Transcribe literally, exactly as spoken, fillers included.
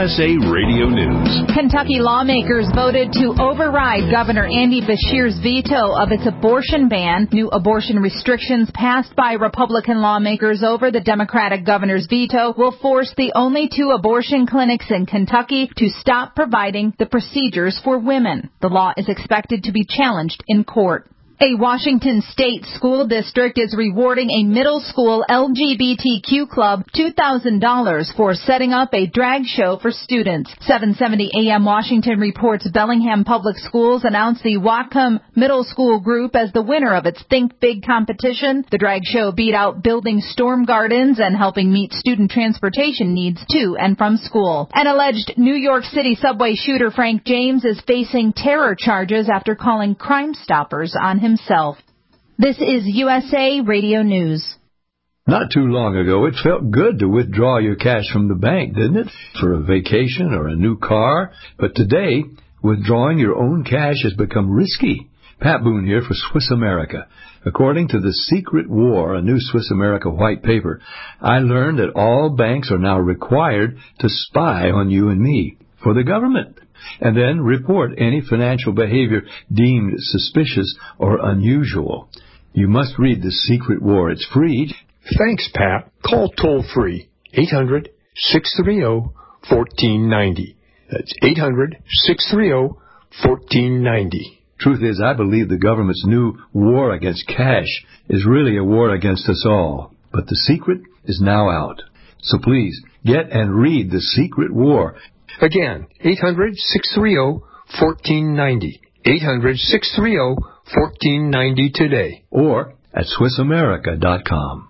S A Radio News. Kentucky lawmakers voted to override Governor Andy Beshear's veto of its abortion ban. New abortion restrictions passed by Republican lawmakers over the Democratic governor's veto will force the only two abortion clinics in Kentucky to stop providing the procedures for women. The law is expected to be challenged in court. A Washington state school district is rewarding a middle school L G B T Q club two thousand dollars for setting up a drag show for students. seven seventy A M Washington reports Bellingham Public Schools announced the Whatcom Middle School group as the winner of its Think Big competition. The drag show beat out building storm gardens and helping meet student transportation needs to and from school. An alleged New York City subway shooter Frank James is facing terror charges after calling Crime Stoppers on him. himself. This is U S A Radio News. Not too long ago, it felt good to withdraw your cash from the bank, didn't it? For a vacation or a new car. But today, withdrawing your own cash has become risky. Pat Boone here for Swiss America. According to The Secret War, a new Swiss America white paper, I learned that all banks are now required to spy on you and me for the government, and then report any financial behavior deemed suspicious or unusual. You must read The Secret War. It's free. Thanks, Pat. Call toll-free eight hundred, six three zero, one four nine zero. That's eight hundred, six three zero, one four nine zero. Truth is, I believe the government's new war against cash is really a war against us all. But the secret is now out. So please, get and read The Secret War. Again, eight hundred, six three zero, one four nine zero. eight hundred, six three zero, one four nine zero today. Or at Swiss America dot com.